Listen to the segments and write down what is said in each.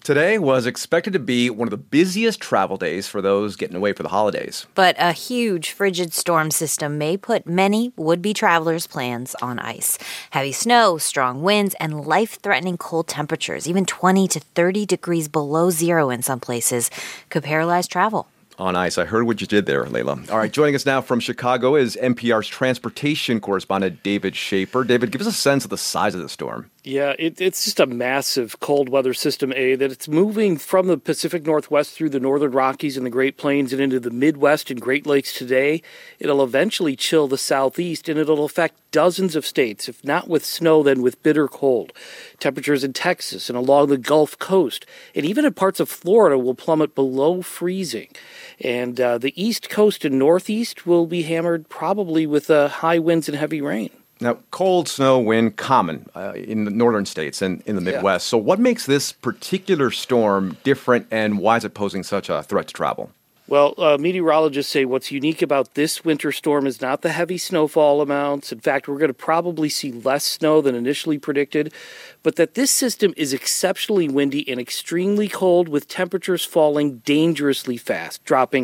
Today was expected to be one of the busiest travel days for those getting away for the holidays. But a huge frigid storm system may put many would-be travelers' plans on ice. Heavy snow, strong winds, and life-threatening cold temperatures, even 20 to 30 degrees below zero in some places, could paralyze travel. On ice. I heard what you did there, Layla. All right, joining us now from Chicago is NPR's transportation correspondent David Schaefer. David, give us a sense of the size of the storm. Yeah, it's just a massive cold weather system, that it's moving from the Pacific Northwest through the northern Rockies and the Great Plains and into the Midwest and Great Lakes today. It'll eventually chill the southeast, and it'll affect dozens of states, if not with snow, then with bitter cold. Temperatures in Texas and along the Gulf Coast, and even in parts of Florida, will plummet below freezing. And the East Coast and Northeast will be hammered probably with high winds and heavy rain. Now, cold, snow, wind, common in the northern states and in the Midwest. So what makes this particular storm different, and why is it posing such a threat to travel? Well, meteorologists say what's unique about this winter storm is not the heavy snowfall amounts. In fact, we're going to probably see less snow than initially predicted, but that this system is exceptionally windy and extremely cold, with temperatures falling dangerously fast, dropping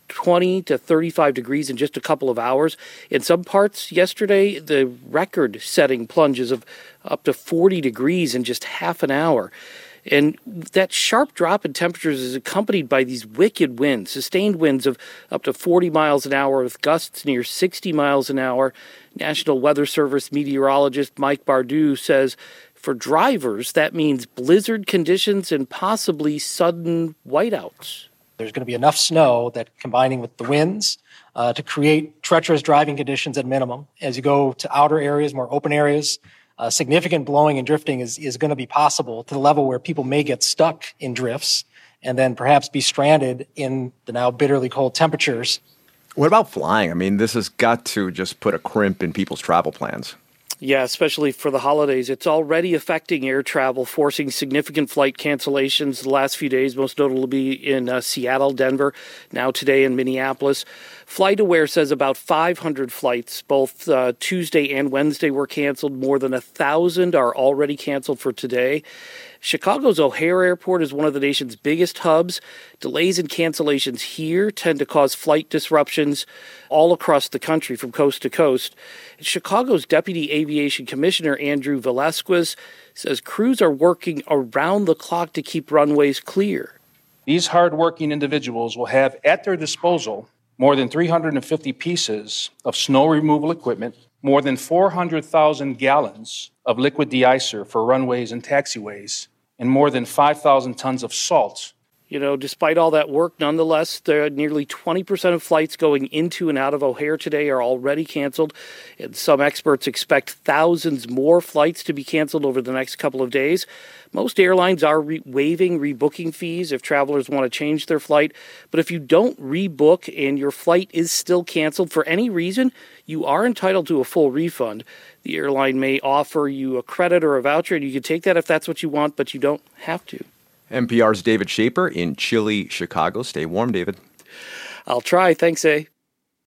20 to 35 degrees in just a couple of hours. In some parts yesterday, the record-setting plunges of up to 40 degrees in just half an hour. And that sharp drop in temperatures is accompanied by these wicked winds, sustained winds of up to 40 miles an hour with gusts near 60 miles an hour. National Weather Service meteorologist Mike Bardew says for drivers, that means blizzard conditions and possibly sudden whiteouts. There's going to be enough snow that, combining with the winds, to create treacherous driving conditions at minimum. As you go to outer areas, more open areas, significant blowing and drifting is going to be possible, to the level where people may get stuck in drifts and then perhaps be stranded in the now bitterly cold temperatures. What about flying? I mean, this has got to just put a crimp in people's travel plans. Yeah, especially for the holidays. It's already affecting air travel, forcing significant flight cancellations the last few days, most notably in Seattle, Denver, now today in Minneapolis. FlightAware says about 500 flights, both Tuesday and Wednesday, were canceled. More than 1,000 are already canceled for today. Chicago's O'Hare Airport is one of the nation's biggest hubs. Delays and cancellations here tend to cause flight disruptions all across the country from coast to coast. Chicago's Deputy Aviation Commissioner Andrew Velasquez says crews are working around the clock to keep runways clear. These hardworking individuals will have at their disposal more than 350 pieces of snow removal equipment, more than 400,000 gallons of liquid de-icer for runways and taxiways, and more than 5,000 tons of salt. Despite all that work, nonetheless, nearly 20% of flights going into and out of O'Hare today are already canceled, and some experts expect thousands more flights to be canceled over the next couple of days. Most airlines are waiving rebooking fees if travelers want to change their flight, but if you don't rebook and your flight is still canceled for any reason, you are entitled to a full refund. The airline may offer you a credit or a voucher, and you can take that if that's what you want, but you don't have to. NPR's David Schaefer in chilly Chicago. Stay warm, David. I'll try. Thanks, A.